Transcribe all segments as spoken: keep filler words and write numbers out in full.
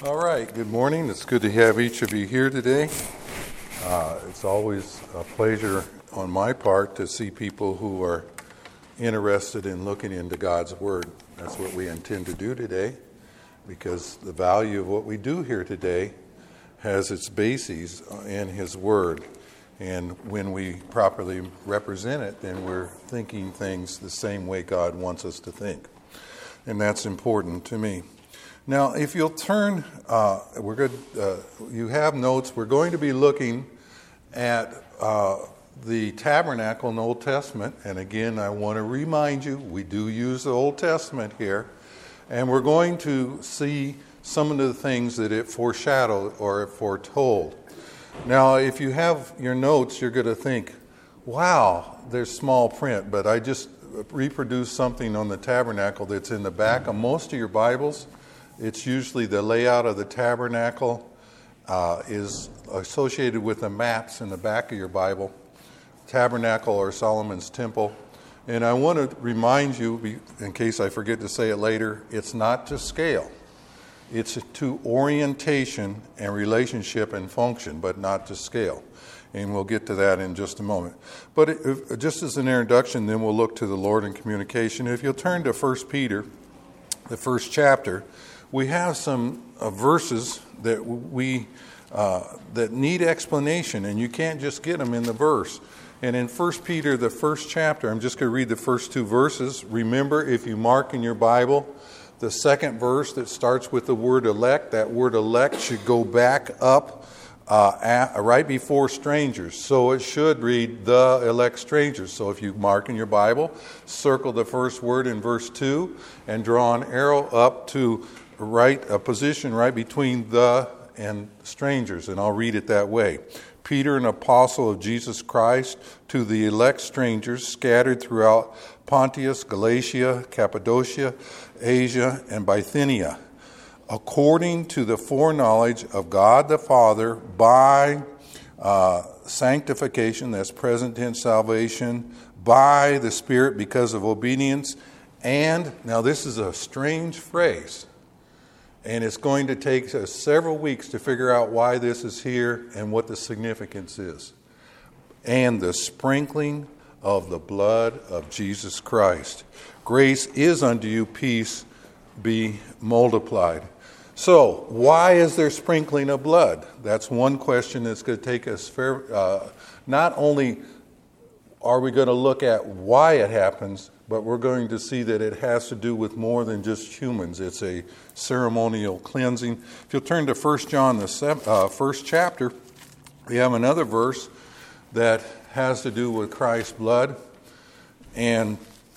All right, good morning. It's good to have each of you here today. Uh, it's always a pleasure on my part to see people who are interested in looking into God's Word. That's what we intend to do today, because the value of what we do here today has its bases in His Word. And when we properly represent it, then we're thinking things the same way God wants us to think. And that's important to me. Now, if you'll turn, uh, we're good. Uh, you have notes. We're going to be looking at uh, the tabernacle in the Old Testament. And again, I want to remind you, we do use the Old Testament here. And we're going to see some of the things that it foreshadowed or it foretold. Now, if you have your notes, you're going to think, wow, there's small print. But I just reproduced something on the tabernacle that's in the back of most of your Bibles. It's usually the layout of the tabernacle uh, is associated with the maps in the back of your Bible, tabernacle or Solomon's temple. And I want to remind you, in case I forget to say it later, it's not to scale. It's to orientation and relationship and function, but not to scale. And we'll get to that in just a moment. But if, just as an introduction, then we'll look to the Lord in communication. If you'll turn to First Peter, the first chapter, we have some uh, verses that we uh, that need explanation, and you can't just get them in the verse. And in First Peter, the first chapter, I'm just going to read the first two verses. Remember, if you mark in your Bible, the second verse that starts with the word elect, that word elect should go back up uh, at, right before strangers. So it should read the elect strangers. So if you mark in your Bible, circle the first word in verse two and draw an arrow up to right a position right between the and strangers, and I'll read it that way. Peter, an apostle of Jesus Christ, to the elect strangers scattered throughout Pontus, Galatia, Cappadocia, Asia, and Bithynia, according to the foreknowledge of God the Father, by uh, sanctification, that's present tense salvation, by the Spirit because of obedience, and, now this is a strange phrase, and it's going to take us several weeks to figure out why this is here and what the significance is. And the sprinkling of the blood of Jesus Christ. Grace is unto you, peace be multiplied. So, why is there sprinkling of blood? That's one question that's going to take us fair. Uh, not only are we going to look at why it happens, but we're going to see that it has to do with more than just humans. It's a ceremonial cleansing. If you'll turn to First John, the seventh, uh, first chapter, we have another verse that has to do with Christ's blood and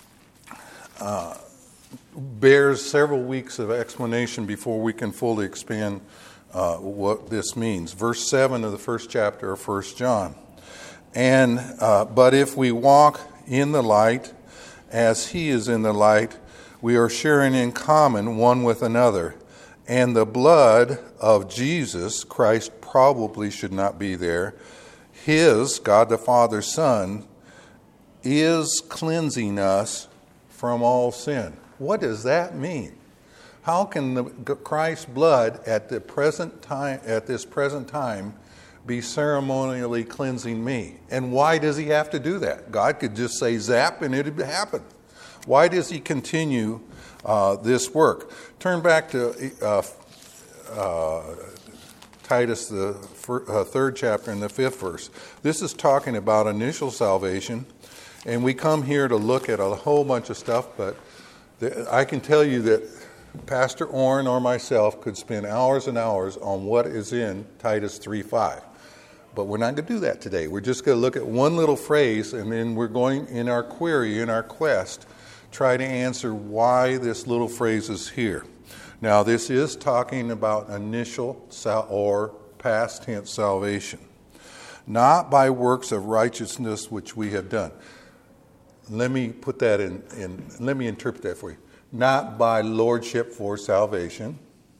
uh, bears several weeks of explanation before we can fully expand uh, what this means. Verse seven of the first chapter of First John. And uh, but if we walk in the light, as He is in the light, we are sharing in common one with another. And the blood of Jesus, Christ probably should not be there, His, God the Father's Son, is cleansing us from all sin. What does that mean? How can the Christ's blood at the present time, at this present time, be ceremonially cleansing me? And why does He have to do that? God could just say zap and it'd happen. Why does He continue uh, this work? Turn back to uh, uh, Titus, the fir- uh, third chapter and the fifth verse. This is talking about initial salvation, and we come here to look at a whole bunch of stuff, but the, I can tell you that Pastor Orrin or myself could spend hours and hours on what is in Titus three five. But we're not going to do that today. We're just going to look at one little phrase, and then we're going, in our query, in our quest, try to answer why this little phrase is here. Now, this is talking about initial sal- or past tense salvation. Not by works of righteousness which we have done. Let me put that in, in let me interpret that for you. Not by lordship for salvation,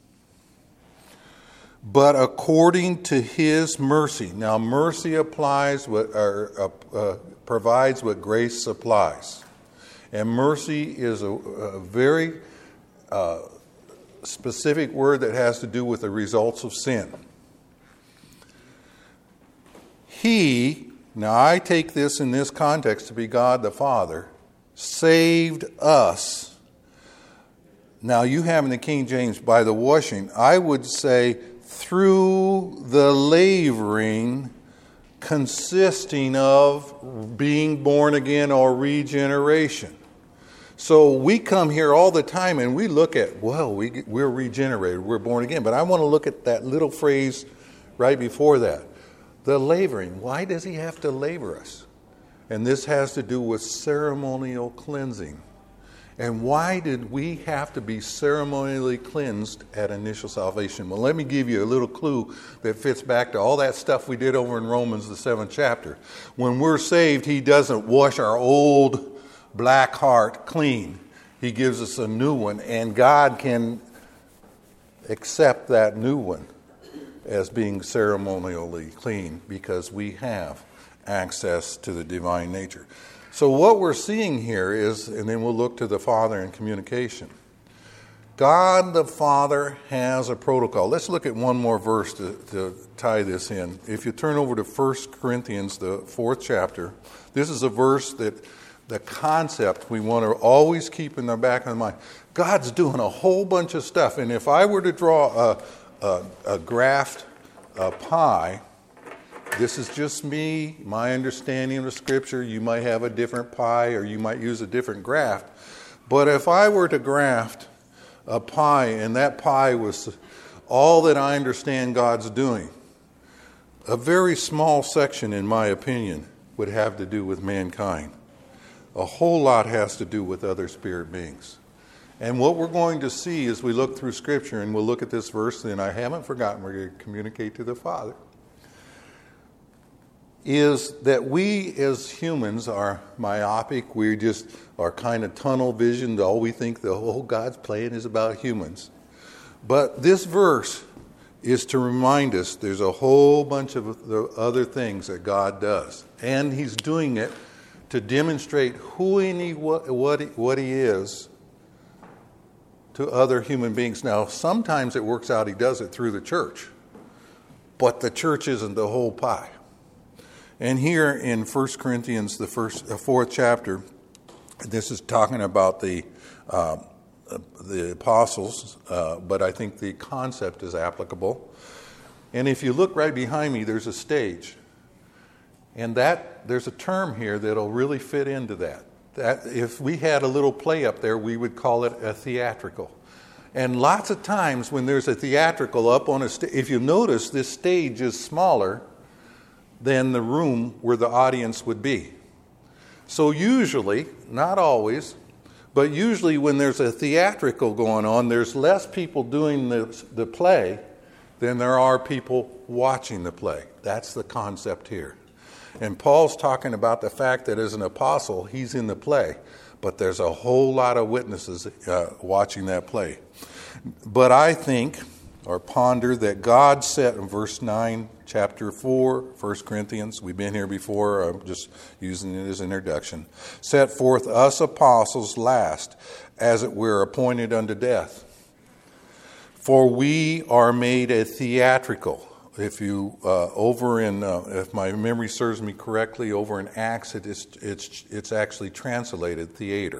but according to His mercy. Now, mercy applies what, or, uh, uh, provides what grace supplies. And mercy is a, a very uh, specific word that has to do with the results of sin. He, now I take this in this context to be God the Father, saved us. Now you have in the King James, by the washing. I would say through the lavering consisting of being born again or regeneration. So we come here all the time and we look at, well, we, we're regenerated, we're born again. But I want to look at that little phrase right before that. The lavering. Why does he have to laver us? And this has to do with ceremonial cleansing. And why did we have to be ceremonially cleansed at initial salvation? Well, let me give you a little clue that fits back to all that stuff we did over in Romans, the seventh chapter. When we're saved, he doesn't wash our old black heart clean. He gives us a new one, and God can accept that new one as being ceremonially clean because we have access to the divine nature. So what we're seeing here is, and then we'll look to the Father in communication. God the Father has a protocol. Let's look at one more verse to, to tie this in. If you turn over to First Corinthians, the fourth chapter, this is a verse that the concept we want to always keep in the back of the mind. God's doing a whole bunch of stuff, and if I were to draw a, a, a graphed a pie, this is just me, my understanding of the Scripture. You might have a different pie or you might use a different graft. But if I were to graft a pie and that pie was all that I understand God's doing, a very small section, in my opinion, would have to do with mankind. A whole lot has to do with other spirit beings. And what we're going to see as we look through Scripture, and we'll look at this verse, and I haven't forgotten, we're going to communicate to the Father, is that we as humans are myopic. We just are kind of tunnel visioned. All we think the whole God's plan is about humans. But this verse is to remind us there's a whole bunch of the other things that God does. And he's doing it to demonstrate who and he, what, what, he, what he is to other human beings. Now, sometimes it works out he does it through the church. But the church isn't the whole pie. And here in First Corinthians, the first, uh, fourth chapter, this is talking about the uh, the apostles, uh, but I think the concept is applicable. And if you look right behind me, there's a stage, and that there's a term here that'll really fit into that. That if we had a little play up there, we would call it a theatrical. And lots of times when there's a theatrical up on a stage, if you notice, this stage is smaller than the room where the audience would be. So usually, not always, but usually when there's a theatrical going on, there's less people doing the, the play than there are people watching the play. That's the concept here. And Paul's talking about the fact that as an apostle, he's in the play, but there's a whole lot of witnesses uh, watching that play. But I think, or ponder, that God set in verse nine, chapter four, First Corinthians, we've been here before, I'm just using it as introduction, set forth us apostles last, as it were appointed unto death. For we are made a theatrical. If you, uh, over in, uh, if my memory serves me correctly, over in Acts, it is, it's, it's actually translated theater.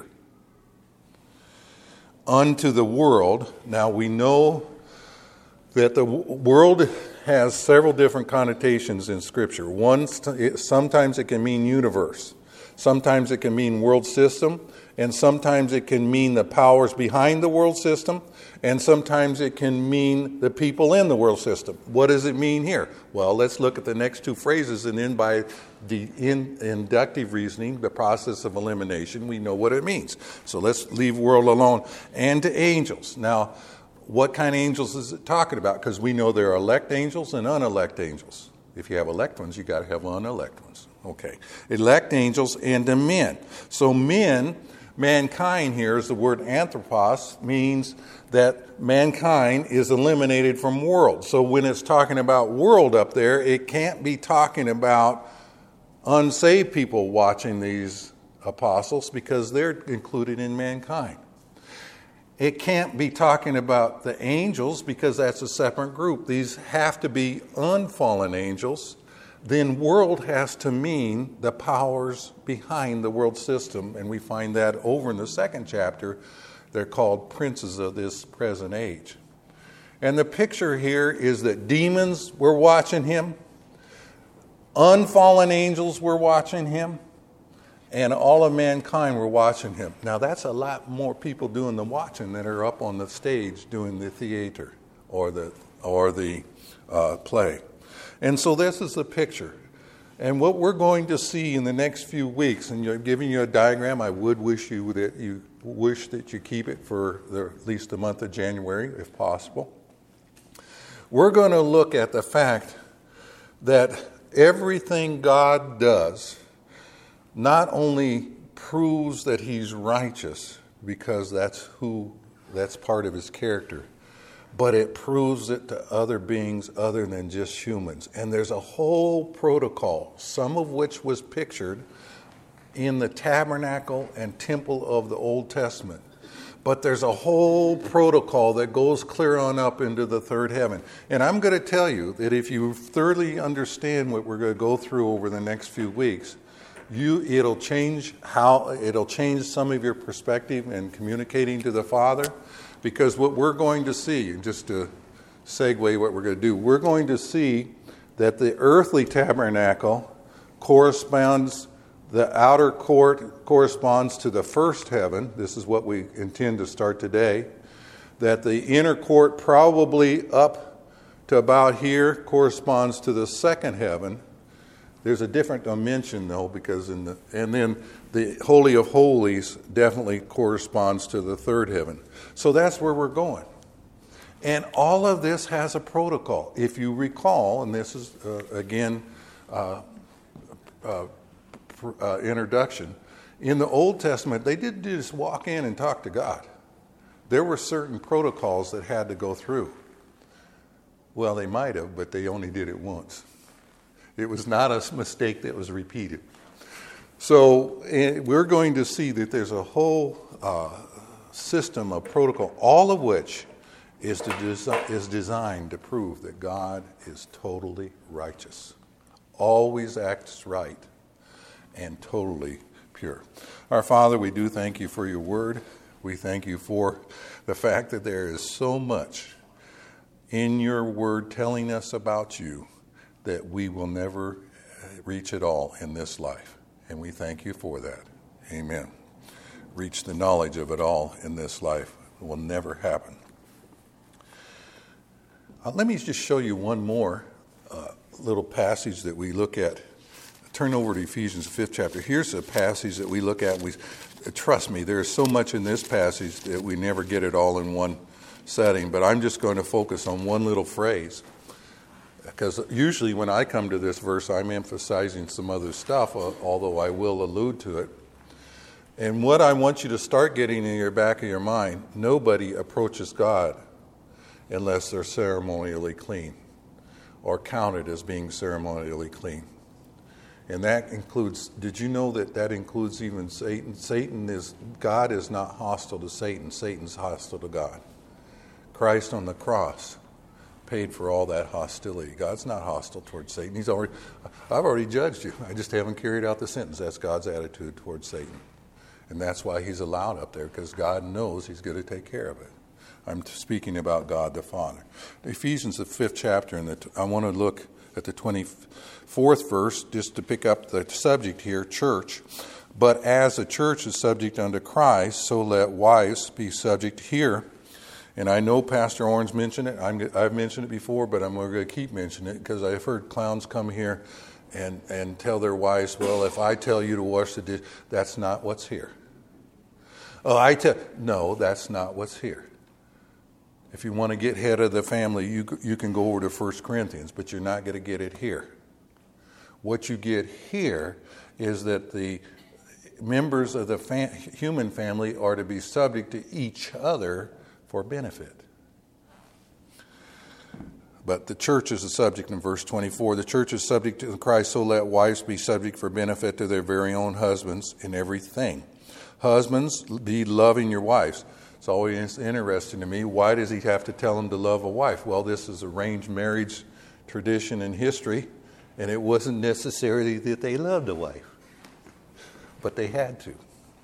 Unto the world. Now we know that the world has several different connotations in Scripture. One, sometimes it can mean universe. Sometimes it can mean world system. And sometimes it can mean the powers behind the world system. And sometimes it can mean the people in the world system. What does it mean here? Well, let's look at the next two phrases, and then by the in, inductive reasoning, the process of elimination, we know what it means. So let's leave world alone. And to angels. Now, what kind of angels is it talking about? Because we know there are elect angels and unelect angels. If you have elect ones, you got to have unelect ones. Okay. Elect angels and to men. So men, mankind here, is the word anthropos, means that mankind is eliminated from world. So when it's talking about world up there, it can't be talking about unsaved people watching these apostles because they're included in mankind. It can't be talking about the angels because that's a separate group. These have to be unfallen angels. Then world has to mean the powers behind the world system. And we find that over in the second chapter. They're called princes of this present age. And the picture here is that demons were watching him. Unfallen angels were watching him. And all of mankind were watching him. Now that's a lot more people doing the watching than are up on the stage doing the theater or the, or the uh, play. And so this is the picture. And what we're going to see in the next few weeks, and you're giving you a diagram, I would wish you that you wish that you keep it for the, at least the month of January, if possible. We're going to look at the fact that everything God does not only proves that he's righteous, because that's who, that's part of his character, but it proves it to other beings other than just humans. And there's a whole protocol, some of which was pictured in the tabernacle and temple of the Old Testament. But there's a whole protocol that goes clear on up into the third heaven. And I'm going to tell you that if you thoroughly understand what we're going to go through over the next few weeks, you it'll change how it'll change some of your perspective in communicating to the Father. Because what we're going to see, just to segue what we're going to do, we're going to see that the earthly tabernacle corresponds, the outer court corresponds to the first heaven. This is what we intend to start today. That the inner court, probably up to about here, corresponds to the second heaven. There's a different dimension though, because in the and then the Holy of Holies definitely corresponds to the third heaven. So that's where we're going. And all of this has a protocol. If you recall, and this is uh, again uh, uh, uh, introduction, in the Old Testament they didn't just walk in and talk to God. There were certain protocols that had to go through. Well, they might have, but they only did it once. It was not a mistake that was repeated. So we're going to see that there's a whole uh, system of protocol, all of which is, to desi- is designed to prove that God is totally righteous, always acts right, and totally pure. Our Father, we do thank you for your word. We thank you for the fact that there is so much in your word telling us about you that we will never reach it all in this life. And we thank you for that. Amen. Reach the knowledge of it all in this life. It will never happen. Uh, let me just show you one more uh, little passage that we look at. Turn over to Ephesians, the fifth chapter. Here's a passage that we look at. We trust me, there is so much in this passage that we never get it all in one setting. But I'm just going to focus on one little phrase. Because usually when I come to this verse, I'm emphasizing some other stuff, although I will allude to it. And what I want you to start getting in your back of your mind, nobody approaches God unless they're ceremonially clean or counted as being ceremonially clean. And that includes, did you know that that includes even Satan? Satan is, God is not hostile to Satan. Satan's hostile to God. Christ on the cross paid for all that hostility. God's not hostile towards Satan. He's already, I've already judged you. I just haven't carried out the sentence. That's God's attitude towards Satan. And that's why he's allowed up there, because God knows he's going to take care of it. I'm speaking about God the Father. Ephesians, the fifth chapter, and I want to look at the twenty-fourth verse, just to pick up the subject here, church. But as the church is subject unto Christ, so let wives be subject here. And I know Pastor Orange mentioned it. I'm, I've mentioned it before, but I'm going to keep mentioning it because I've heard clowns come here and, and tell their wives, well, if I tell you to wash the dish, that's not what's here. Oh, I tell, no, that's not what's here. If you want to get head of the family, you you can go over to First Corinthians, but you're not going to get it here. What you get here is that the members of the fam- human family are to be subject to each other for benefit. But the church is the subject in verse twenty-four. The church is subject to Christ, so let wives be subject for benefit to their very own husbands in everything. Husbands, be loving your wives. It's always interesting to me. Why does he have to tell him to love a wife? Well, this is arranged marriage tradition and history, and it wasn't necessarily that they loved a wife, but they had to.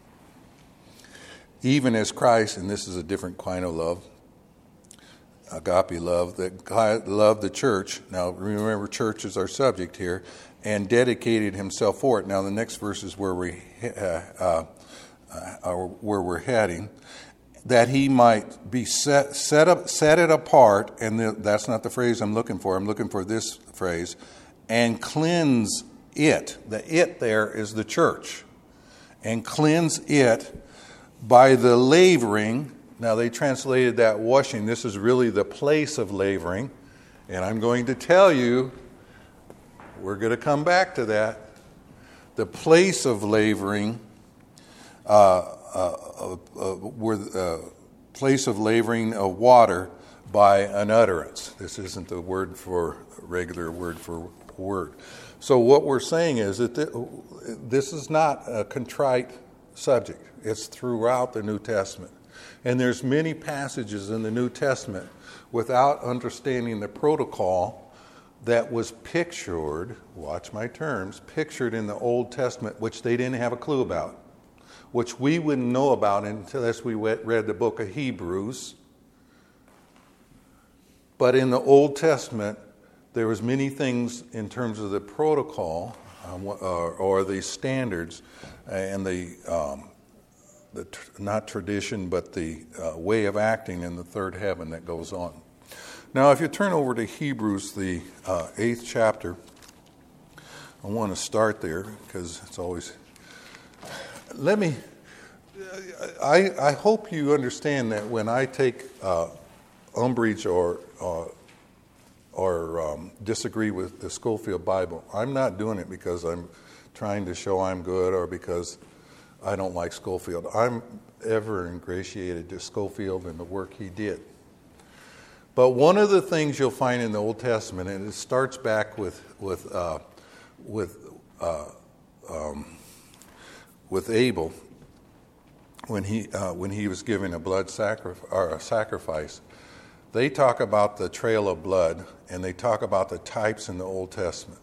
Even as Christ, and this is a different kind of love, agape love, that God loved the church. Now, remember, church is our subject here, and dedicated himself for it. Now, the next verse is where we uh, uh, uh, where we're heading. That he might be set set up set it apart, and the, that's not the phrase I'm looking for. I'm looking for this phrase, and cleanse it. The it there is the church, and cleanse it by the lavering. Now they translated that washing. This is really the place of lavering, and I'm going to tell you, we're going to come back to that. The place of lavering. Uh, Uh, uh, were uh, place of lavering of water by an utterance. This isn't the word for regular word for word. So what we're saying is that th- this is not a contrite subject. It's throughout the New Testament. And there's many passages in the New Testament without understanding the protocol that was pictured, watch my terms, pictured in the Old Testament, which they didn't have a clue about, which we wouldn't know about unless we read the book of Hebrews. But in the Old Testament, there was many things in terms of the protocol um, or, or the standards and the, um, the tr- not tradition, but the uh, way of acting in the third heaven that goes on. Now, if you turn over to Hebrews, the uh, eighth chapter, I want to start there because it's always... Let me, I, I hope you understand that when I take uh, umbrage or uh, or um, disagree with the Scofield Bible, I'm not doing it because I'm trying to show I'm good or because I don't like Scofield. I'm ever ingratiated to Scofield and the work he did. But one of the things you'll find in the Old Testament, and it starts back with with uh, with uh, um, with Abel, when he uh, when he was giving a blood sacrifice, or a sacrifice, they talk about the trail of blood, and they talk about the types in the Old Testament.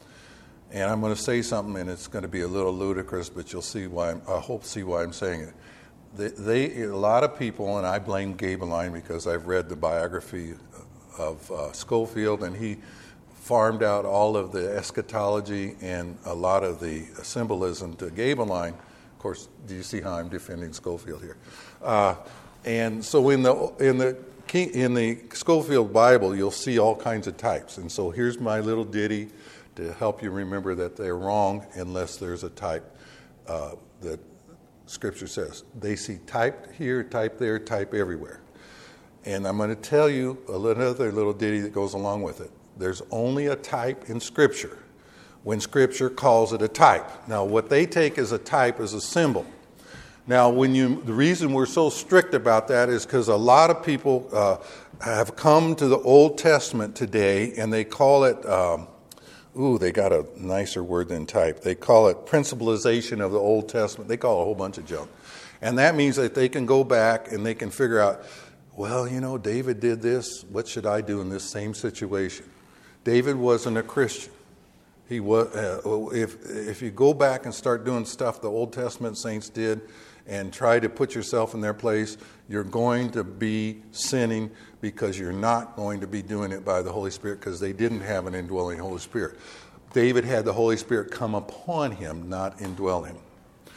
And I'm going to say something, and it's going to be a little ludicrous, but you'll see why. I'm, I hope see why I'm saying it. They, they a lot of people, and I blame Gabeline because I've read the biography of uh, Scofield, and he farmed out all of the eschatology and a lot of the symbolism to Gabeline. Of course, do you see how I'm defending Scofield here? Uh, and so in the in the in the Scofield Bible, you'll see all kinds of types. And so here's my little ditty to help you remember that they're wrong unless there's a type uh, that Scripture says. They see type here, type there, type everywhere. And I'm going to tell you another little ditty that goes along with it. There's only a type in Scripture when Scripture calls it a type. Now, what they take as a type is a symbol. Now, when you, the reason we're so strict about that is because a lot of people uh, have come to the Old Testament today and they call it, um, ooh, they got a nicer word than type. They call it principalization of the Old Testament. They call it a whole bunch of junk. And that means that they can go back and they can figure out, well, you know, David did this. What should I do in this same situation? David wasn't a Christian. He was. Uh, if if you go back and start doing stuff the Old Testament saints did, and try to put yourself in their place, you're going to be sinning because you're not going to be doing it by the Holy Spirit because they didn't have an indwelling Holy Spirit. David had the Holy Spirit come upon him, not indwell him.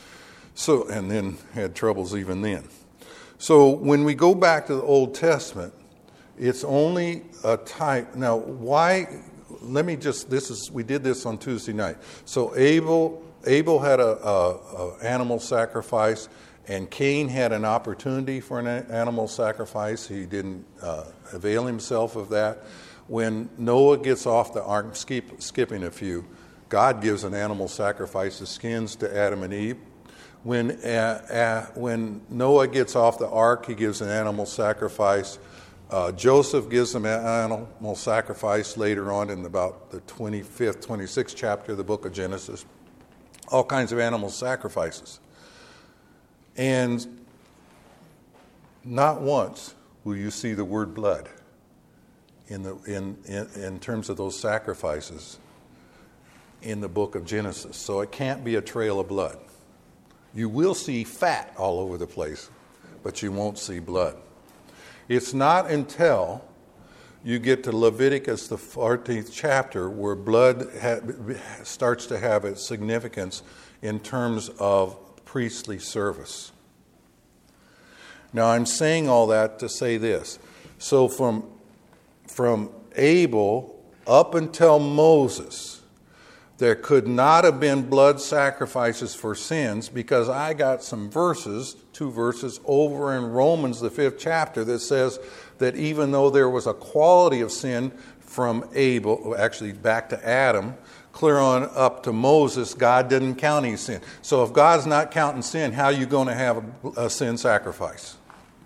So, and then had troubles even then. So when we go back to the Old Testament, it's only a type. Now, why? Let me just, this is, we did this on Tuesday night. So Abel, Abel had a, a, a animal sacrifice, and Cain had an opportunity for an animal sacrifice. He didn't uh, avail himself of that. When Noah gets off the ark, skip, skipping a few, God gives an animal sacrifice, the skins to Adam and Eve. When, uh, uh, when Noah gets off the ark, he gives an animal sacrifice. Uh, Joseph gives them an animal sacrifice later on in about the twenty-fifth, twenty-sixth chapter of the book of Genesis. All kinds of animal sacrifices. And not once will you see the word blood in the in, in, in terms of those sacrifices in the book of Genesis. So it can't be a trail of blood. You will see fat all over the place, but you won't see blood. It's not until you get to Leviticus, the fourteenth chapter, where blood ha- starts to have its significance in terms of priestly service. Now, I'm saying all that to say this. So from, from Abel up until Moses, there could not have been blood sacrifices for sins, because I got some verses, two verses over in Romans, the fifth chapter, that says that even though there was a quality of sin from Abel, actually back to Adam, clear on up to Moses, God didn't count any sin. So if God's not counting sin, how are you going to have a, a sin sacrifice?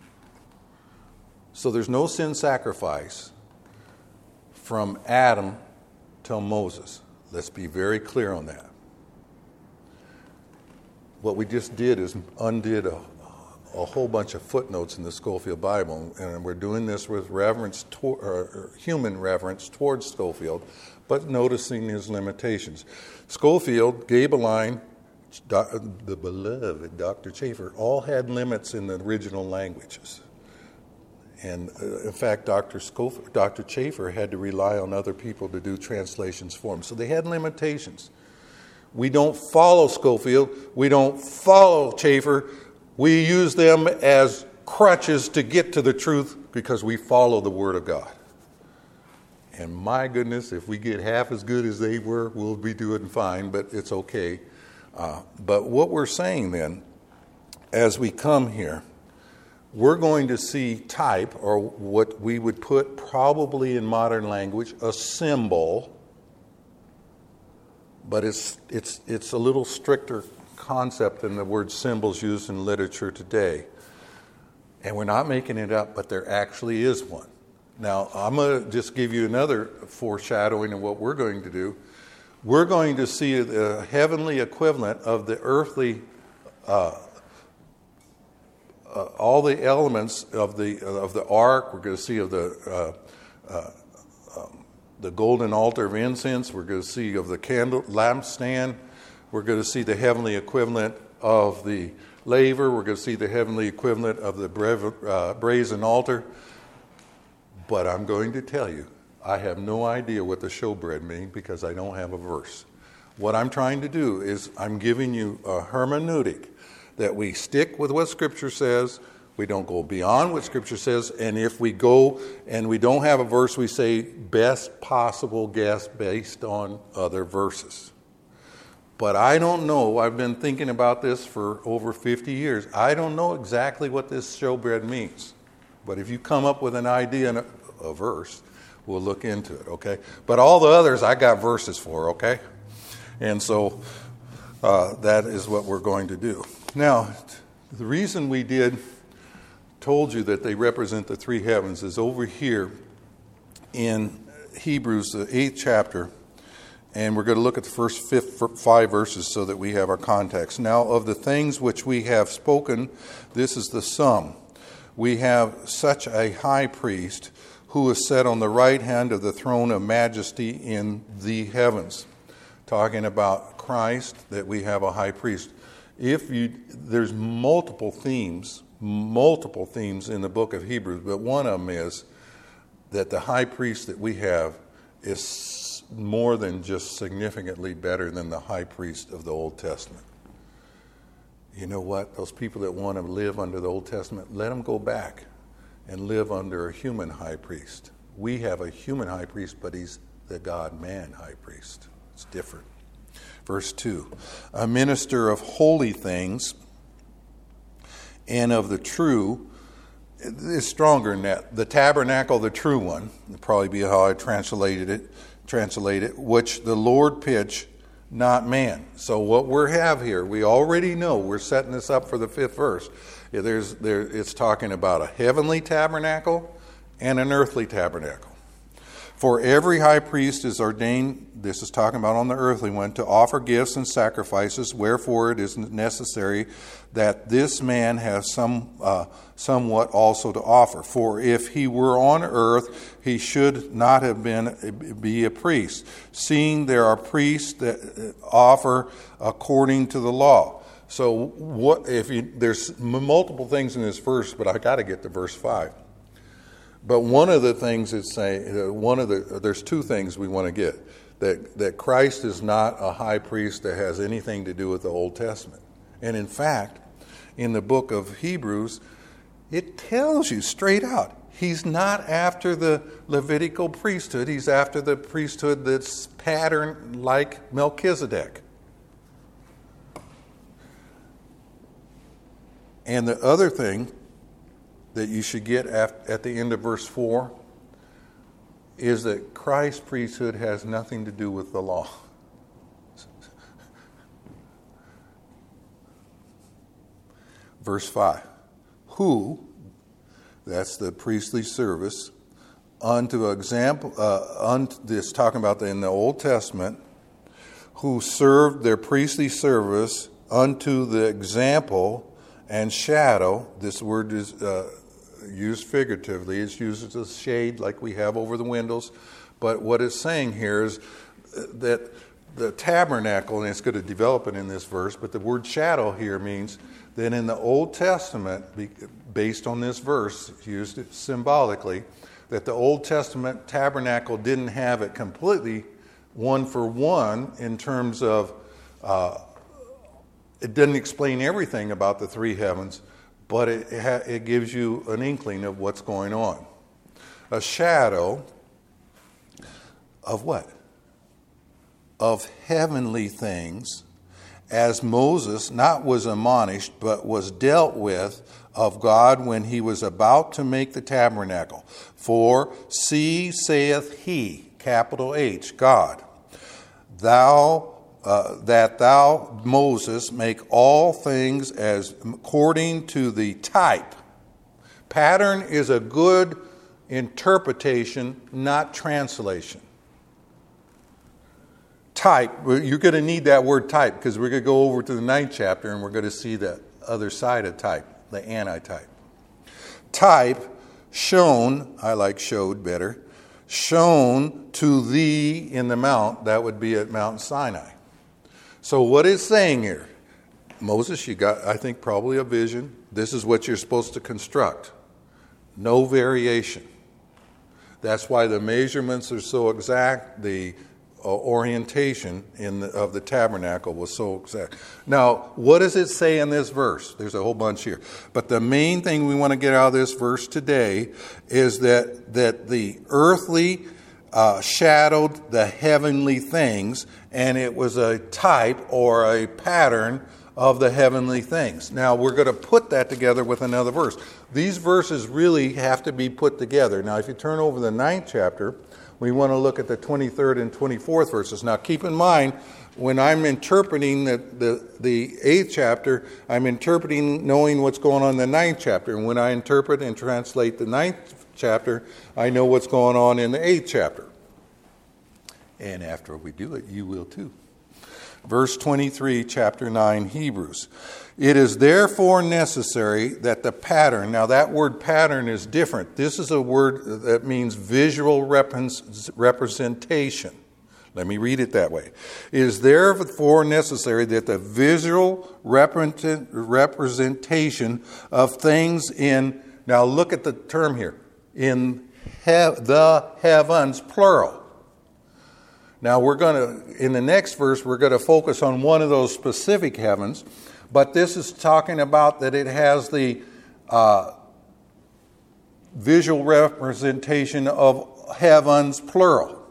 So there's no sin sacrifice from Adam till Moses. Let's be very clear on that. What we just did is undid a, a whole bunch of footnotes in the Scofield Bible, and we're doing this with reverence, to, or, or human reverence towards Scofield, but noticing his limitations. Scofield, Gabeline, the beloved Doctor Chafer, all had limits in the original languages. And uh, in fact, Doctor Scofield, Doctor Chafer had to rely on other people to do translations for him. So they had limitations. We don't follow Scofield. We don't follow Chafer. We use them as crutches to get to the truth because we follow the Word of God. And my goodness, if we get half as good as they were, we'll be doing fine, but it's okay. Uh, but what we're saying then, as we come here, we're going to see type, or what we would put probably in modern language, a symbol, but it's it's it's a little stricter concept than the word symbols used in literature today. And we're not making it up, but there actually is one. Now, I'm going to just give you another foreshadowing of what we're going to do. We're going to see the heavenly equivalent of the earthly uh, Uh, all the elements of the uh, of the ark. We're going to see of the uh, uh, um, the golden altar of incense. We're going to see of the candle lampstand. We're going to see the heavenly equivalent of the laver. We're going to see the heavenly equivalent of the brev- uh, brazen altar. But I'm going to tell you, I have no idea what the showbread means because I don't have a verse. What I'm trying to do is I'm giving you a hermeneutic that we stick with what Scripture says, we don't go beyond what Scripture says, and if we go and we don't have a verse, we say best possible guess based on other verses. But I don't know, I've been thinking about this for over fifty years, I don't know exactly what this showbread means. But if you come up with an idea and a, a verse, we'll look into it, okay? But all the others I got verses for, okay? And so uh, that is what we're going to do. Now, the reason we did, told you that they represent the three heavens is over here in Hebrews, the eighth chapter, and we're going to look at the first fifth, five verses so that we have our context. Now, of the things which we have spoken, this is the sum. We have such a high priest who is set on the right hand of the throne of majesty in the heavens. Talking about Christ, that we have a high priest. If you, there's multiple themes, multiple themes in the book of Hebrews, but one of them is that the high priest that we have is more than just significantly better than the high priest of the Old Testament. You know what? Those people that want to live under the Old Testament, let them go back and live under a human high priest. We have a human high priest, but he's the God-man high priest. It's different. Verse two, a minister of holy things and of the true, is stronger than that. The tabernacle, the true one, would probably be how I translated it, translate it, which the Lord pitched, not man. So what we have here, we already know, we're setting this up for the fifth verse. There's, there, it's talking about a heavenly tabernacle and an earthly tabernacle. For every high priest is ordained, this is talking about on the earthly one, to offer gifts and sacrifices, wherefore it is necessary that this man have some uh, somewhat also to offer. For if he were on earth, he should not have been be a priest, seeing there are priests that offer according to the law. So what if you, there's multiple things in this verse, but I got to get to verse five. But one of the things it's saying, one of the there's two things we want to get. That, that Christ is not a high priest that has anything to do with the Old Testament. And in fact, in the book of Hebrews, it tells you straight out, he's not after the Levitical priesthood, he's after the priesthood that's patterned like Melchizedek. And the other thing that you should get at the end of verse four is that Christ's priesthood has nothing to do with the law. Verse five, who, that's the priestly service, unto example, uh, unto, this talking about the, in the Old Testament, who served their priestly service unto the example and shadow. This word is uh, used figuratively. It's used as a shade like we have over the windows. But what it's saying here is that the tabernacle, and it's going to develop it in this verse, but the word shadow here means that in the Old Testament, based on this verse, used it symbolically, that the Old Testament tabernacle didn't have it completely one for one in terms of, uh, it doesn't explain everything about the three heavens, but it, it, ha- it gives you an inkling of what's going on. A shadow of what? Of heavenly things, as Moses not was admonished, but was dealt with of God when he was about to make the tabernacle. For, see, saith he, capital H, God, thou, uh, that thou, Moses, make all things as according to the type. Pattern is a good interpretation, not translation. Type, you're going to need that word type because we're going to go over to the ninth chapter and we're going to see the other side of type, the anti-type. Type, shown, I like showed better, shown to thee in the mount, that would be at Mount Sinai. So what is saying here? Moses, you got, I think, probably a vision. This is what you're supposed to construct. No variation. That's why the measurements are so exact. The uh, orientation in the, of the tabernacle was so exact. Now, what does it say in this verse? There's a whole bunch here. But the main thing we want to get out of this verse today is that, that the earthly uh, shadowed the heavenly things, and it was a type or a pattern of the heavenly things. Now, we're going to put that together with another verse. These verses really have to be put together. Now, if you turn over the ninth chapter, we want to look at the twenty-third and twenty-fourth verses. Now, keep in mind, when I'm interpreting the, the, the eighth chapter, I'm interpreting knowing what's going on in the ninth chapter. And when I interpret and translate the ninth chapter, I know what's going on in the eighth chapter. And after we do it, you will too. Verse twenty-three, chapter nine, Hebrews. It is therefore necessary that the pattern, now that word pattern is different. This is a word that means visual representation. Let me read it that way. It is therefore necessary that the visual representation of things in, now look at the term here, in he, the heavens, plural. Now we're going to, in the next verse, we're going to focus on one of those specific heavens, but this is talking about that it has the uh, visual representation of heavens, plural.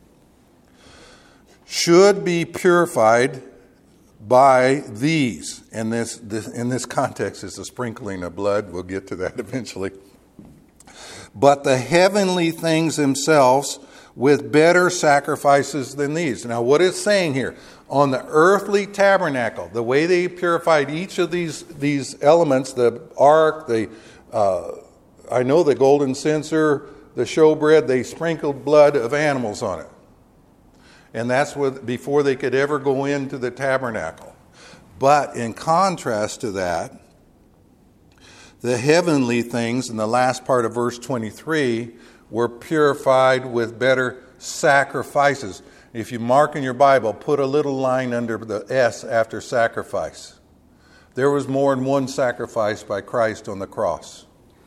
Should be purified by these. And this, this, in this context, it's a sprinkling of blood. We'll get to that eventually. But the heavenly things themselves with better sacrifices than these. Now, what it's saying here, on the earthly tabernacle, the way they purified each of these, these elements, the ark, the uh, I know the golden censer, the showbread, they sprinkled blood of animals on it. And that's what, before they could ever go into the tabernacle. But in contrast to that, the heavenly things in the last part of verse twenty-three were purified with better sacrifices. If you mark in your Bible, put a little line under the S after sacrifice. There was more than one sacrifice by Christ on the cross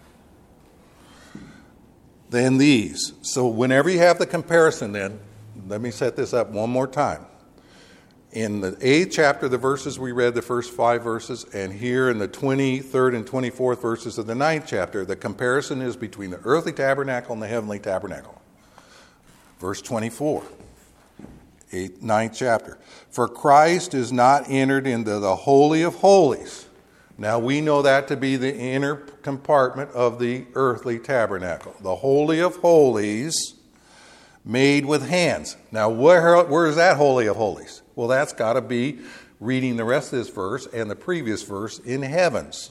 than these. So whenever you have the comparison then, let me set this up one more time. In the eighth chapter, the verses we read, the first five verses, and here in the twenty-third and twenty-fourth verses of the ninth chapter, the comparison is between the earthly tabernacle and the heavenly tabernacle. Verse twenty-four, eighth, ninth chapter. For Christ is not entered into the Holy of Holies. Now we know that to be the inner compartment of the earthly tabernacle. The Holy of Holies made with hands. Now where, where is that Holy of Holies? Well, that's got to be reading the rest of this verse and the previous verse in heavens.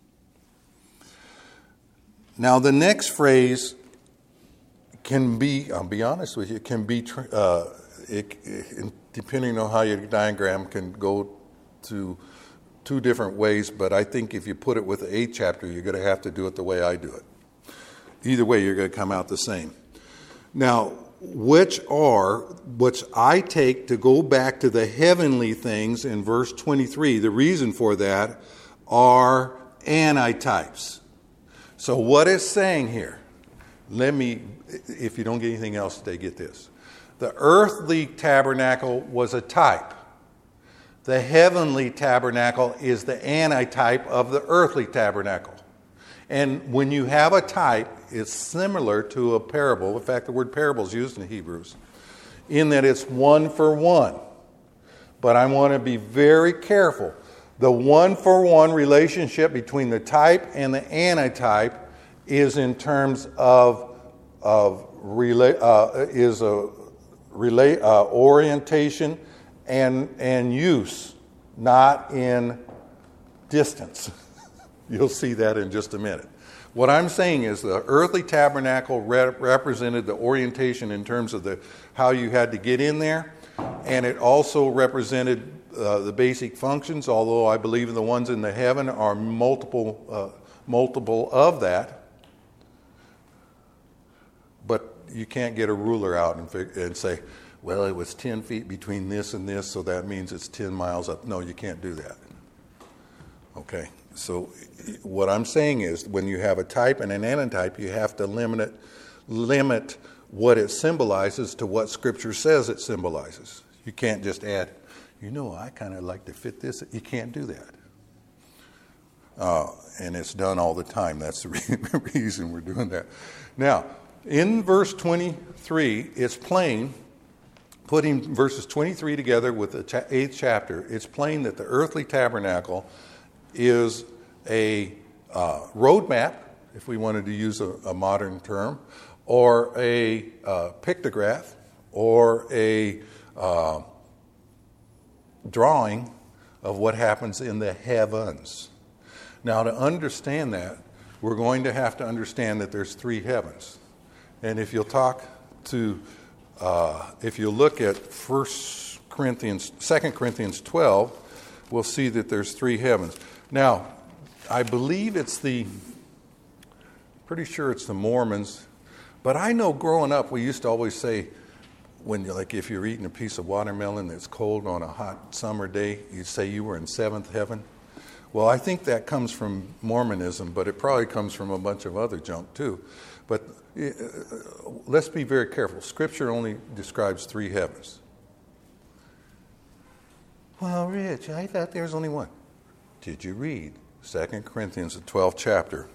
Now the next phrase can be, I'll be honest with you, can be, uh, it, it, depending on how your diagram can go to two different ways, but I think if you put it with the eighth chapter, you're going to have to do it the way I do it. Either way, you're going to come out the same. Now, which are, which I take to go back to the heavenly things in verse twenty-three, the reason for that are antitypes. So what it's saying here, let me, if you don't get anything else today, get this. The earthly tabernacle was a type. The heavenly tabernacle is the antitype of the earthly tabernacle. And when you have a type, it's similar to a parable. In fact, the word parable is used in Hebrews, in that it's one for one. But I want to be very careful. The one for one relationship between the type and the antitype is in terms of, of relay, uh, is a relay, uh, orientation and, and use, not in distance. You'll see that in just a minute. What I'm saying is the earthly tabernacle re- represented the orientation in terms of the how you had to get in there, and it also represented uh, the basic functions, although I believe the ones in the heaven are multiple, uh, multiple of that. But you can't get a ruler out and, fig- and say, well, it was ten feet between this and this, so that means it's ten miles up. No, you can't do that. Okay? So what I'm saying is when you have a type and an antitype, you have to limit it, limit what it symbolizes to what Scripture says it symbolizes. You can't just add, you know, I kind of like to fit this. You can't do that. Uh, and it's done all the time. That's the re- reason we're doing that. Now, in verse twenty-three, it's plain, putting verses twenty-three together with the cha- eighth chapter, it's plain that the earthly tabernacle is a uh, roadmap, if we wanted to use a, a modern term, or a uh, pictograph, or a uh, drawing of what happens in the heavens. Now, to understand that, we're going to have to understand that there's three heavens. And if you'll talk to, uh, if you look at First Corinthians, Second Corinthians twelve, we'll see that there's three heavens. Now, I believe it's the, pretty sure it's the Mormons, but I know growing up we used to always say, when you like if you're eating a piece of watermelon that's cold on a hot summer day, you'd say you were in seventh heaven. Well, I think that comes from Mormonism, but it probably comes from a bunch of other junk too. But uh, let's be very careful. Scripture only describes three heavens. Well, Rich, I thought there was only one. Did you read Second Corinthians, the twelfth chapter?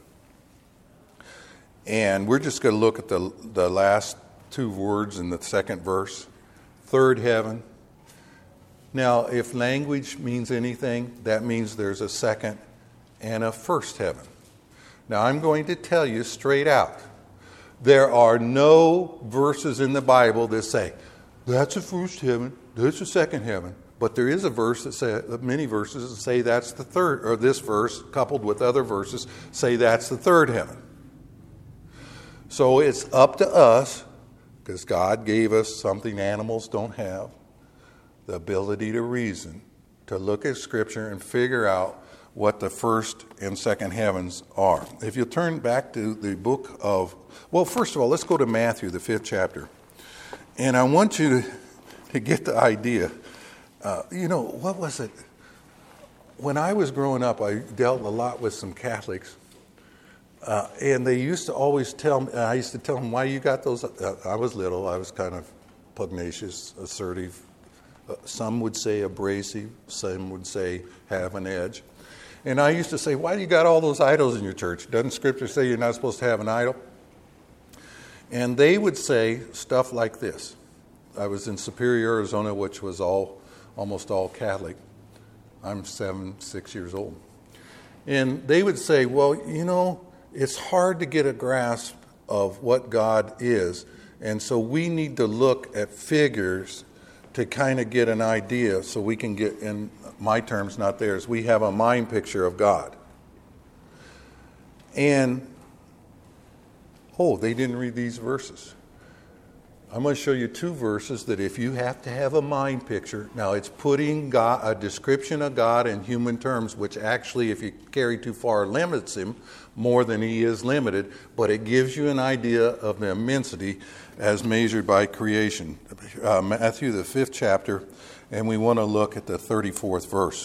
And we're just going to look at the, the last two words in the second verse. Third heaven. Now, if language means anything, that means there's a second and a first heaven. Now, I'm going to tell you straight out, there are no verses in the Bible that say, that's the first heaven, that's the second heaven. But there is a verse that say, many verses that say that's the third, or this verse coupled with other verses say that's the third heaven. So it's up to us, because God gave us something animals don't have, the ability to reason, to look at Scripture and figure out what the first and second heavens are. If you turn back to the book of, well, first of all, let's go to Matthew, the fifth chapter. And I want you to, to get the idea. Uh, you know, what was it? When I was growing up, I dealt a lot with some Catholics. Uh, and they used to always tell me, I used to tell them, why you got those? Uh, I was little, I was kind of pugnacious, assertive. Uh, some would say abrasive, some would say have an edge. And I used to say, why do you got all those idols in your church? Doesn't Scripture say you're not supposed to have an idol? And they would say stuff like this. I was in Superior, Arizona, which was all almost all Catholic. I'm seven, six years old. And they would say, well, you know, it's hard to get a grasp of what God is. And so we need to look at figures to kind of get an idea so we can get, in my terms, not theirs, we have a mind picture of God. And, oh, they didn't read these verses. I'm going to show you two verses that if you have to have a mind picture, now it's putting God, a description of God in human terms, which actually, if you carry too far, limits him more than he is limited, but it gives you an idea of the immensity as measured by creation. Uh, Matthew, the fifth chapter, and we want to look at the thirty-fourth verse.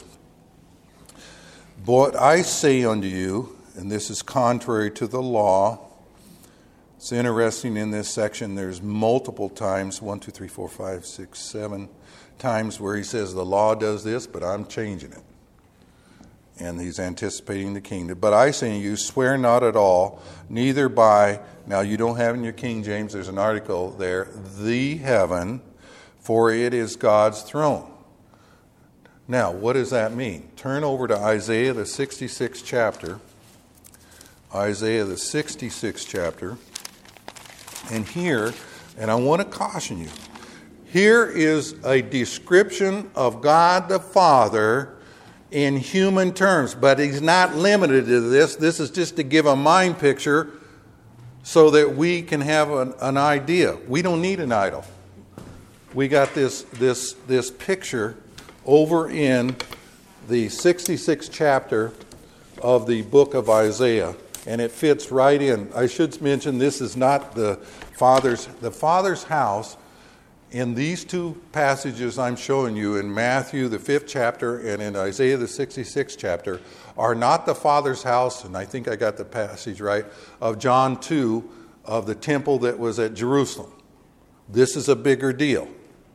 But I say unto you, and this is contrary to the law. It's interesting in this section, there's multiple times, one, two, three, four, five, six, seven times where he says the law does this, but I'm changing it. And he's anticipating the kingdom. But I say to you, swear not at all, neither by, now you don't have in your King James, there's an article there, the heaven, for it is God's throne. Now, what does that mean? Turn over to Isaiah, the sixty-sixth chapter. Isaiah, the sixty-sixth chapter. And here, and I want to caution you, here is a description of God the Father in human terms, but he's not limited to this. This is just to give a mind picture so that we can have an, an idea. We don't need an idol. We got this, this, this picture over in the sixty-sixth chapter of the book of Isaiah. And it fits right in. I should mention this is not the Father's, the Father's house in these two passages I'm showing you in Matthew, the fifth chapter, and in Isaiah, the sixty-sixth chapter, are not the Father's house, and I think I got the passage right, of John two, of the temple that was at Jerusalem. This is a bigger deal.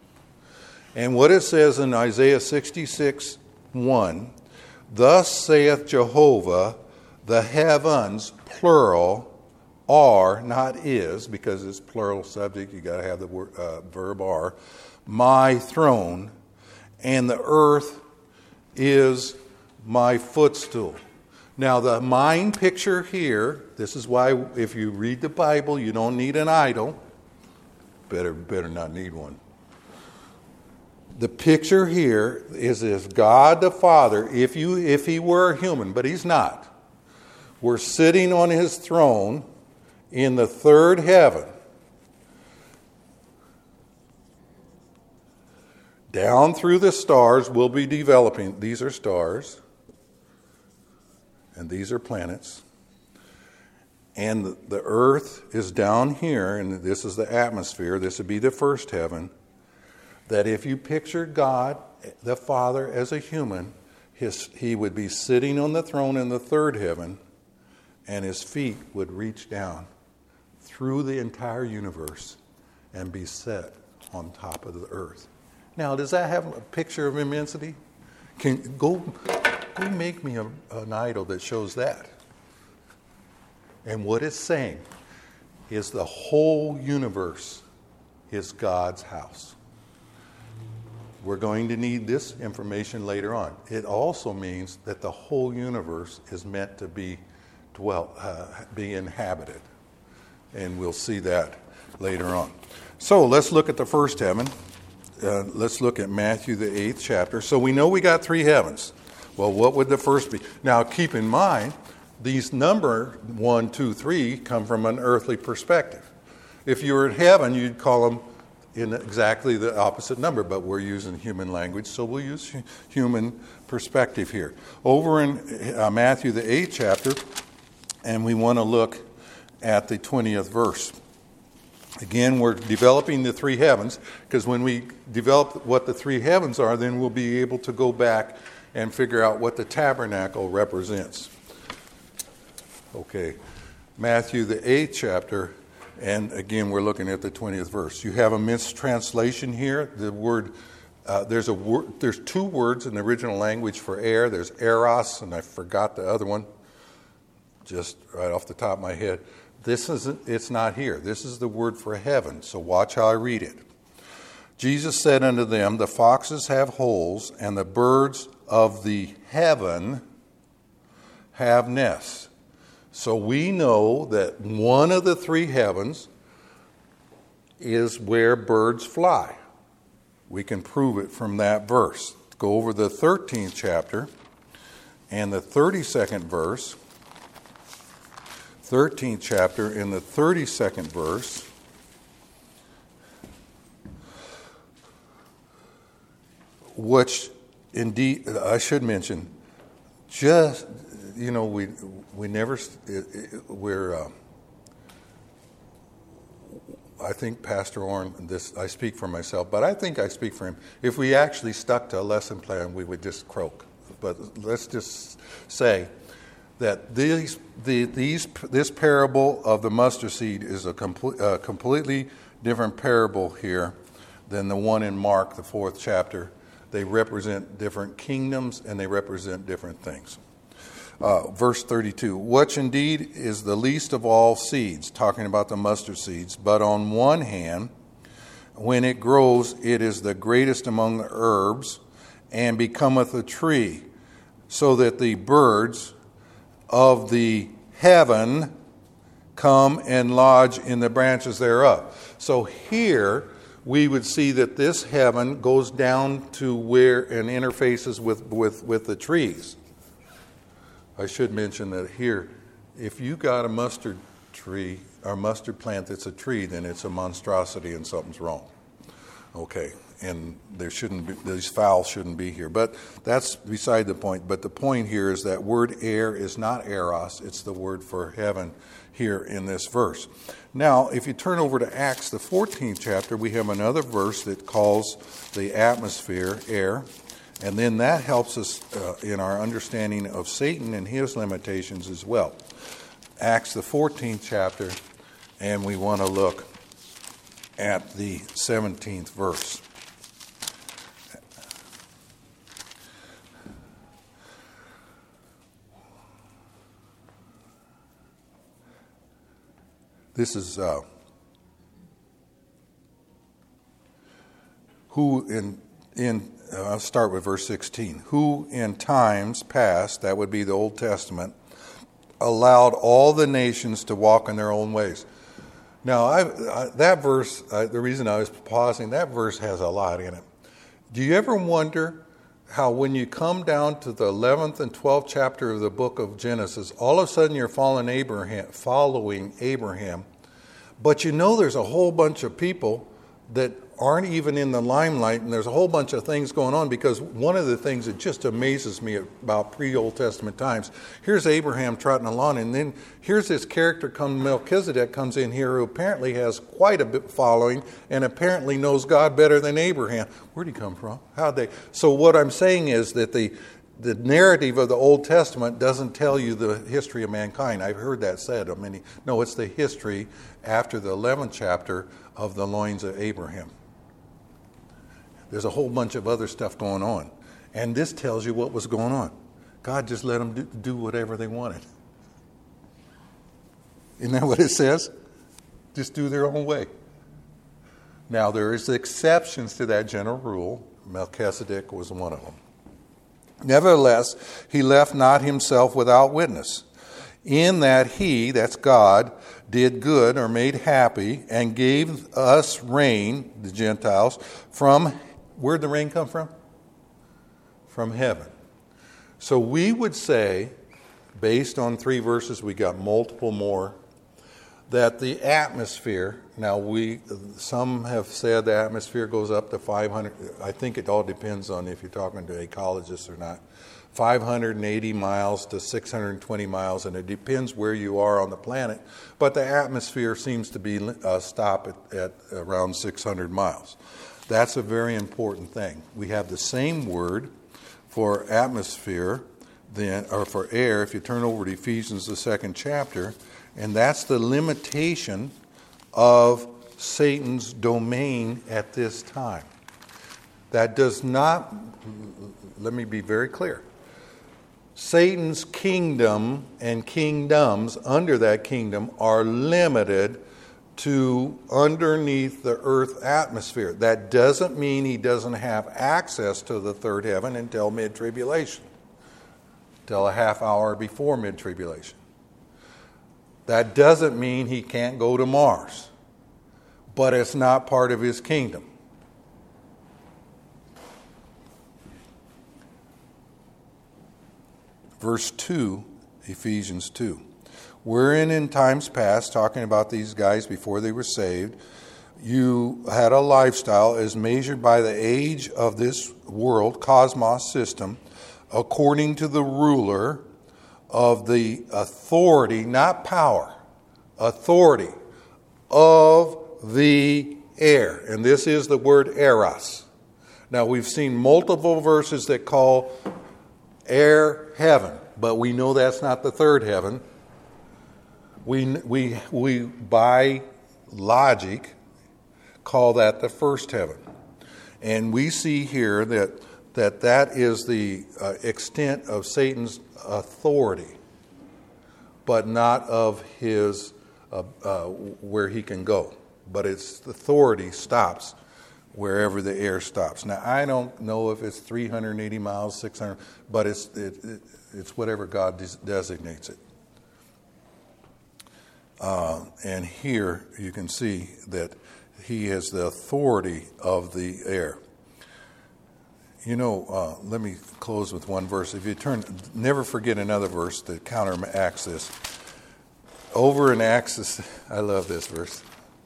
And what it says in Isaiah sixty-six, one, thus saith Jehovah, the heavens, plural, are, not is, because it's plural subject, you got to have the word, uh, verb are, my throne, and the earth is my footstool. Now, the mind picture here, this is why if you read the Bible, you don't need an idol. Better, better not need one. The picture here is if God the Father, if you, if he were a human, but he's not, we're sitting on his throne in the third heaven. Down through the stars we'll be developing. These are stars. And these are planets. And the, the earth is down here, and this is the atmosphere. This would be the first heaven. That if you picture God, the Father, as a human, his, he would be sitting on the throne in the third heaven, and his feet would reach down through the entire universe and be set on top of the earth. Now, does that have a picture of immensity? Can go, go make me a, an idol that shows that. And what it's saying is the whole universe is God's house. We're going to need this information later on. It also means that the whole universe is meant to be dwelt, uh, be inhabited. And we'll see that later on. So let's look at the first heaven. Uh, let's look at Matthew, the eighth chapter. So we know we got three heavens. Well, what would the first be? Now, keep in mind, these number one, two, three come from an earthly perspective. If you were in heaven, you'd call them in exactly the opposite number, but we're using human language, so we'll use human perspective here. Over in uh, Matthew, the eighth chapter, and we want to look at the twentieth verse. Again, we're developing the three heavens, because when we develop what the three heavens are, then we'll be able to go back and figure out what the tabernacle represents. Okay, Matthew, the eighth chapter, and again, we're looking at the twentieth verse. You have a mistranslation here. The word, uh, there's a word, there's two words in the original language for air. There's eros, and I forgot the other one, just right off the top of my head. This isn't, it's not here. This is the word for heaven, so watch how I read it. Jesus said unto them, the foxes have holes, and the birds of the heaven have nests. So we know that one of the three heavens is where birds fly. We can prove it from that verse. Go over the thirteenth chapter and the thirty-second verse. thirteenth chapter in the thirty-second verse. Which indeed, I should mention, just, you know, we we never, it, it, we're, uh, I think Pastor Orrin, this, I speak for myself, but I think I speak for him. If we actually stuck to a lesson plan, we would just croak. But let's just say that these, the, these, this parable of the mustard seed is a complete, uh, completely different parable here than the one in Mark, the fourth chapter. They represent different kingdoms and they represent different things. Uh, verse thirty-two, which indeed is the least of all seeds, talking about the mustard seeds, but on one hand, when it grows, it is the greatest among the herbs, and becometh a tree, so that the birds of the heaven come and lodge in the branches thereof. So here we would see that this heaven goes down to where and interfaces with, with, with the trees. I should mention that here, if you got a mustard tree or mustard plant that's a tree, then it's a monstrosity and something's wrong. Okay, and there shouldn't be, these fowls shouldn't be here. But that's beside the point. But the point here is that word air is not eros, it's the word for heaven here in this verse. Now, if you turn over to Acts, the fourteenth chapter, we have another verse that calls the atmosphere air. And then that helps us uh, in our understanding of Satan and his limitations as well. Acts, the fourteenth chapter, and we want to look at the seventeenth verse. This is uh, who in in. Uh, I'll start with verse sixteen. Who in times past, that would be the Old Testament, allowed all the nations to walk in their own ways. Now, I, I, that verse, uh, the reason I was pausing, that verse has a lot in it. Do you ever wonder how when you come down to the eleventh and twelfth chapter of the book of Genesis, all of a sudden you're following Abraham, following Abraham, but you know there's a whole bunch of people that aren't even in the limelight, and there's a whole bunch of things going on, because one of the things that just amazes me about pre-Old Testament times, here's Abraham trotting along, and then here's this character come Melchizedek comes in here who apparently has quite a bit following and apparently knows God better than Abraham. Where'd he come from? How'd they? So what I'm saying is that the the narrative of the Old Testament doesn't tell you the history of mankind. I've heard that said. I mean, no, it's the history after the eleventh chapter of the loins of Abraham. There's a whole bunch of other stuff going on. And this tells you what was going on. God just let them do, do whatever they wanted. Isn't that what it says? Just do their own way. Now, there is exceptions to that general rule. Melchizedek was one of them. Nevertheless, he left not himself without witness, in that he, that's God, did good or made happy and gave us rain, the Gentiles, from, where'd the rain come from? From heaven. So we would say based on three verses, we got multiple more, that the atmosphere, now we, some have said the atmosphere goes up to five hundred, I think it all depends on if you're talking to ecologists or not, five hundred eighty miles to six hundred twenty miles, and it depends where you are on the planet, but the atmosphere seems to be uh, stop at, at around six hundred miles. That's a very important thing. We have the same word for atmosphere, then, or for air, if you turn over to Ephesians, the second chapter, and that's the limitation of Satan's domain at this time. That does not, let me be very clear, Satan's kingdom and kingdoms under that kingdom are limited to underneath the earth atmosphere. That doesn't mean he doesn't have access to the third heaven until mid-tribulation, till a half hour before mid-tribulation. That doesn't mean he can't go to Mars, but it's not part of his kingdom. Verse two, Ephesians two. Wherein in times past, talking about these guys before they were saved, you had a lifestyle as measured by the age of this world, cosmos system, according to the ruler of the authority, not power, authority of the air. And this is the word eros. Now, we've seen multiple verses that call air heaven, but we know that's not the third heaven. We, we, we by logic, call that the first heaven. And we see here that that, that is the uh, extent of Satan's authority, but not of his uh, uh, where he can go. But its authority stops wherever the air stops. Now, I don't know if it's three hundred eighty miles, six hundred, but it's it, it, it's whatever God des- designates it. Uh, and here you can see that he has the authority of the air. You know, uh, let me close with one verse. If you turn, never forget another verse that counteracts this. Over in Acts, I love this verse.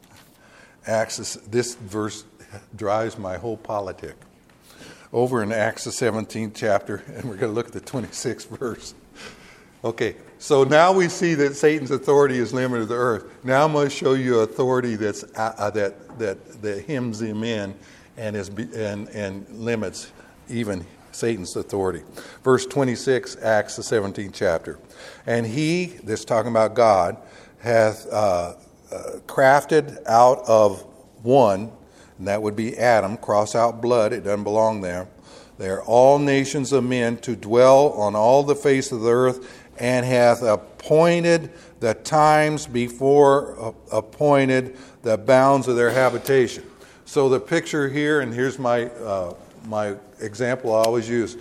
Acts, this verse drives my whole politic. Over in Acts, the seventeenth chapter, and we're going to look at the twenty-sixth verse. Okay, so now we see that Satan's authority is limited to the earth. Now I'm going to show you authority that's uh, that that that hems him in and is and and limits even Satan's authority. Verse twenty-six, Acts the seventeenth chapter. And he, this talking about God, hath uh, uh, crafted out of one, and that would be Adam, cross out blood, it doesn't belong there. They are all nations of men to dwell on all the face of the earth, and hath appointed the times before uh, appointed the bounds of their habitation. So the picture here, and here's my uh, my example I always use.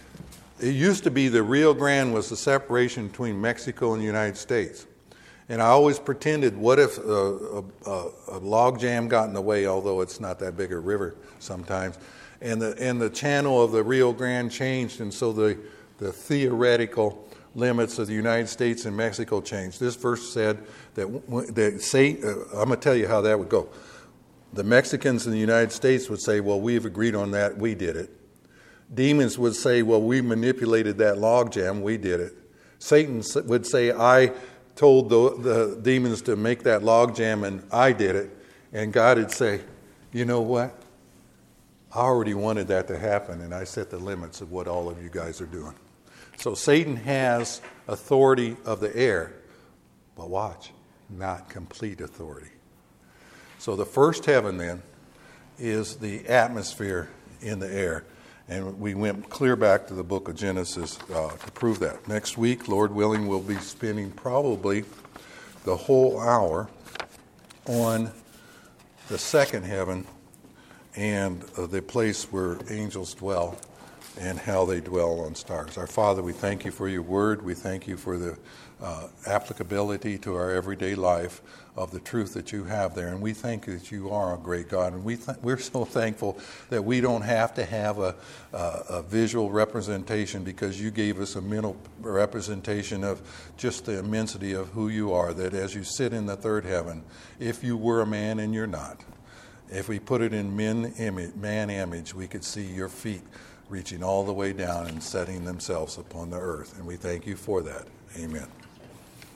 It used to be the Rio Grande was the separation between Mexico and the United States. And I always pretended, what if a, a, a log jam got in the way, although it's not that big a river sometimes, and the and the channel of the Rio Grande changed, and so the, the theoretical limits of the United States and Mexico changed. This verse said that, that say, uh, I'm going to tell you how that would go. The Mexicans in the United States would say, well, we've agreed on that, we did it. Demons would say, well, we manipulated that logjam, we did it. Satan would say, I told the, the demons to make that logjam and I did it. And God would say, you know what? I already wanted that to happen, and I set the limits of what all of you guys are doing. So Satan has authority of the air, but watch, not complete authority. So the first heaven then is the atmosphere in the air. And we went clear back to the book of Genesis uh, to prove that. Next week, Lord willing, we'll be spending probably the whole hour on the second heaven and uh, the place where angels dwell. and how they dwell on stars. Our Father, we thank you for your word. We thank you for the uh, applicability to our everyday life of the truth that you have there. And we thank you that you are a great God. And we th- we're so thankful that we don't have to have a, a, a visual representation, because you gave us a mental representation of just the immensity of who you are, that as you sit in the third heaven, if you were a man and you're not, if we put it in men image, man image, we could see your feet reaching all the way down and setting themselves upon the earth. And we thank you for that. Amen.